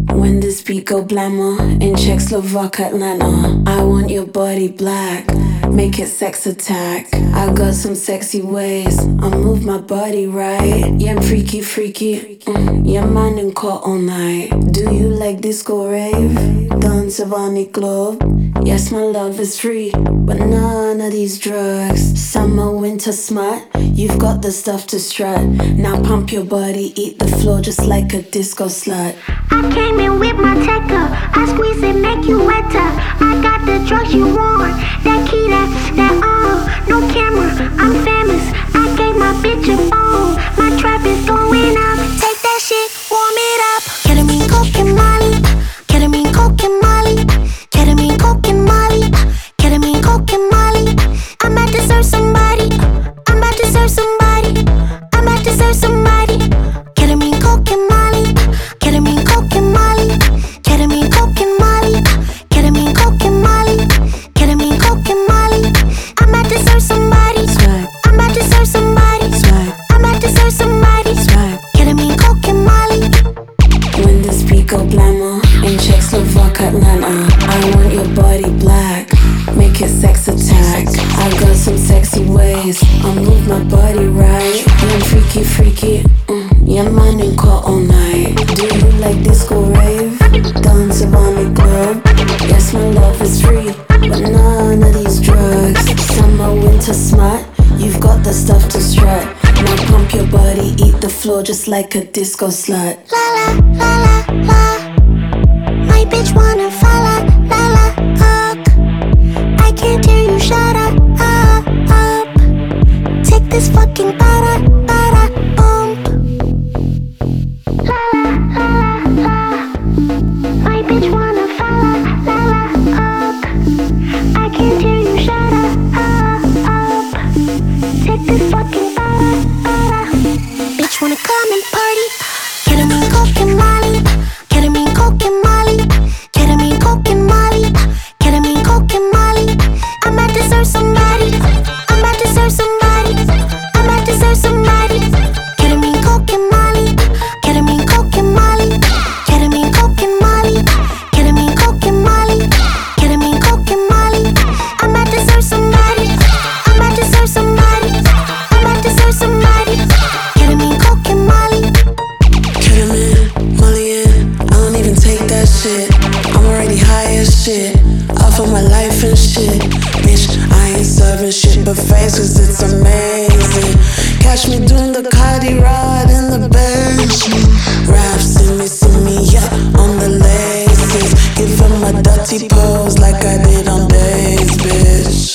When this beat go blammo in Czechoslovak Atlanta, I want your body black, make it sex attack. I got some sexy ways, I move my body right. Yeah, I'm freaky, freaky. Yeah, man in caught all night. Do you like disco rave? Dance Savani Club. Yes, my love is free, but none of these drugs. Summer, winter, smut. You've got the stuff to strut. Now pump your body, eat the floor just like a disco slut. I came in with my tecker. I squeeze it, make you wetter. I got the drugs you want. That key, that no camera. I'm famous. I gave my bitch a phone. My trap is going up. Take that shit, warm it up. Ketamine, coke and Molly. Ketamine, coke and Molly. Ketamine, coke and Molly. Ketamine, coke and Molly. I'm about to serve somebody. I'm about to serve somebody. I'm about to serve somebody. Ketamine, coke and Molly. Ketamine, coke and Molly. Ketamine, coke and Molly. Ketamine, coke and Molly. Ketamine, coke and Molly. I'm about to serve somebody. I'm about to serve somebody. I'm about to serve somebody. Ketamine, coke and Molly. When this beat go blammo in Czechoslovak Atlanta, I want your body black, make it sex attack. I got some sexy ways, I move my body right. Yeah, I'm freaky, freaky. Yeah, man in caught all night. Do you like disco rave? Dance Savani Club. Yes, my love is free, but none of these drugs. Summer, winter, smut. You've got the stuff to strut. Now pump your body, eat the floor just like a disco slut. La la la la la. My bitch wanna follow. La la up. I can't hear you. Shut up. Take this fucking para bump. La la la la. My bitch wanna follow. La la up. I can't hear you. Shut up. Take this fucking para. Bitch wanna come and party. Ketamine, coke and Molly. Ketamine, coke and Molly. Ketamine, coke and Molly. Ketamine, coke and Molly. I'm about to serve somebody. I'm about to serve somebody. I'm about to serve somebody. Ketamine, coke and Molly. Ketamine, coke and Molly. Ketamine, coke and Molly. Ketamine, coke and Molly. Ketamine, coke and Molly. I'm about to serve somebody. I'm about to serve somebody. I'm about to serve somebody. Ketamine, coke and Molly. Ketamine, Molly in, I don't even take that shit. I'm already high as shit, off of my life and shit. Bitch, I ain't serving shit but face cause it's amazing. Catch me doing the Cardi ride in the basement. Rap, see me, yeah, on the laces. Give him a dirty pose like I did on Days, bitch.